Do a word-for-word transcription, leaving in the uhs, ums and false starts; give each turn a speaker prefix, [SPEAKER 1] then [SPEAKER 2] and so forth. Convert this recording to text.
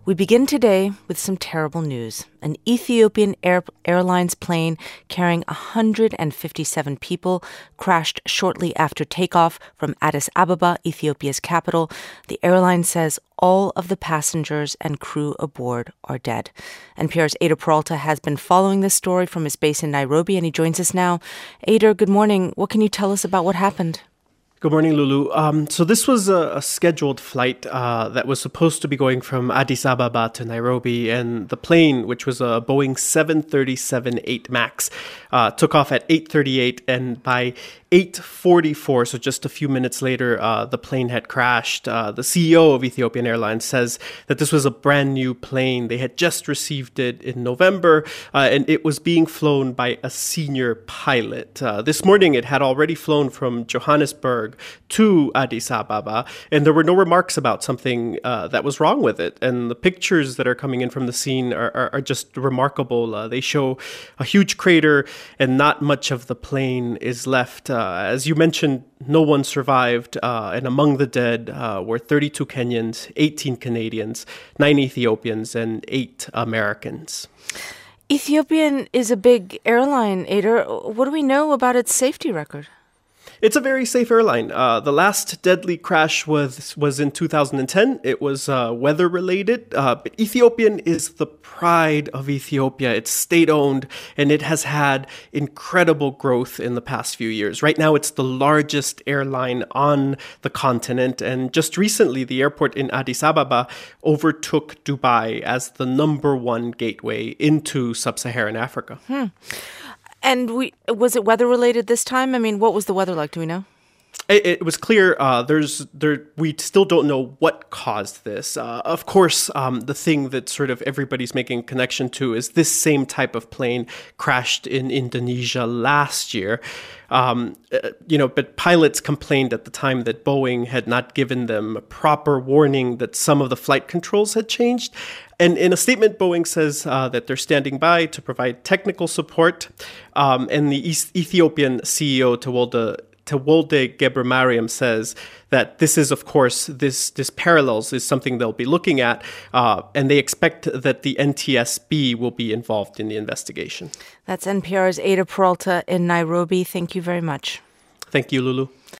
[SPEAKER 1] We begin today with some terrible news. An Ethiopian Air- Airlines plane carrying one hundred fifty-seven people crashed shortly after takeoff from Addis Ababa, Ethiopia's capital. The airline says all of the passengers and crew aboard are dead. N P R's Eyder Peralta has been following this story from his base in Nairobi, and he joins us now. Eyder, good morning. What can you tell us about what happened?
[SPEAKER 2] Good morning, Lulu. Um, so this was a, a scheduled flight uh, that was supposed to be going from Addis Ababa to Nairobi, and the plane, which was a Boeing seven thirty-seven eight MAX, uh, took off at eight thirty-eight, and by eight forty-four, so just a few minutes later, uh, the plane had crashed. Uh, the C E O of Ethiopian Airlines says that this was a brand new plane. They had just received it in November, uh, and it was being flown by a senior pilot. Uh, this morning, it had already flown from Johannesburg to Addis Ababa, and there were no remarks about something uh, that was wrong with it. And the pictures that are coming in from the scene are, are, are just remarkable. Uh, they show a huge crater, and not much of the plane is left. Uh, as you mentioned, no one survived, uh, and among the dead uh, were thirty-two Kenyans, eighteen Canadians, nine Ethiopians, and eight Americans.
[SPEAKER 1] Ethiopian is a big airline, Eyder. What do we know about its safety record?
[SPEAKER 2] It's a very safe airline. Uh, the last deadly crash was was in two thousand ten. It was uh, weather related. Uh, but Ethiopian is the pride of Ethiopia. It's state owned, and it has had incredible growth in the past few years. Right now, it's the largest airline on the continent. And just recently, the airport in Addis Ababa overtook Dubai as the number one gateway into sub-Saharan Africa.
[SPEAKER 1] Hmm. And we was it weather related this time? I mean, what was the weather like? Do we know?
[SPEAKER 2] It, it was clear. Uh, there's there. We still don't know what caused this. Uh, of course, um, the thing that sort of everybody's making a connection to is this same type of plane crashed in Indonesia last year. Um, uh, you know, but pilots complained at the time that Boeing had not given them a proper warning that some of the flight controls had changed. And in a statement, Boeing says uh, that they're standing by to provide technical support. Um, and the East Ethiopian C E O, Tewolde Tewolde Gebremariam, says that this is, of course, this this parallels is something they'll be looking at, uh, and they expect that the N T S B will be involved in the investigation.
[SPEAKER 1] That's N P R's Eyder Peralta in Nairobi. Thank you very much.
[SPEAKER 2] Thank you, Lulu.